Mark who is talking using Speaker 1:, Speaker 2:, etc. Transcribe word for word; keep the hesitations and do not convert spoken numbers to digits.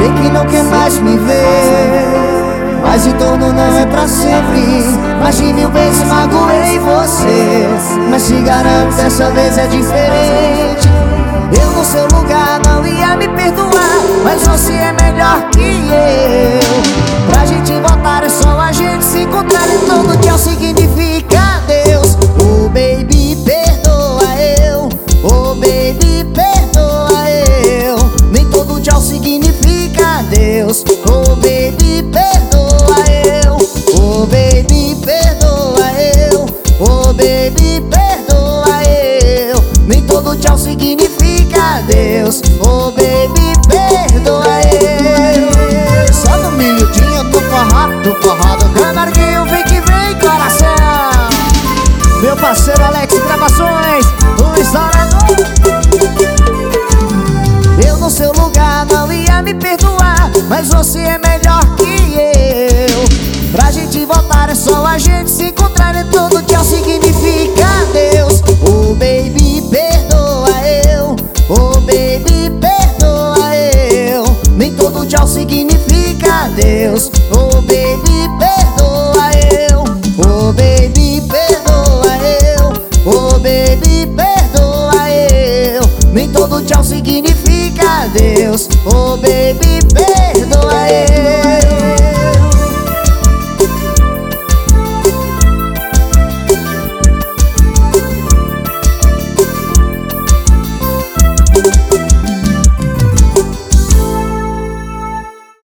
Speaker 1: Sei que não quer mais me ver, mas em torno não é pra sempre. Mais de mil vezes magoei você, mas te garanto, dessa vez é diferente. Eu no seu lugar não ia me perdoar, mas você é melhor que eu. Pra gente voltar é só a gente se encontrar, e todo tchau significa adeus. Oh baby, perdoa eu. Oh baby, perdoa eu. Nem todo tchau significa adeus. Oh baby, perdoa eu. Oh baby, perdoa eu. Oh baby, perdoa eu. Nem todo tchau significa adeus. Oh baby, perdoa eu. Só no miudinho eu tô forrado, tô forrado. Camarguinho, vem que vem, coração. Meu parceiro Alex Gravações, o estourador. Eu no seu lugar não ia me perdoar, mas você é melhor que eu. Pra gente voltar é só a gente se encontrar, e todo tchau significa adeus. Oh baby, perdoa eu. Oh baby, perdoa eu. Nem todo tchau significa adeus. Oh baby, perdoa eu. Oh baby, perdoa eu. Oh baby, perdoa eu. Nem todo tchau significa adeus. Oh baby,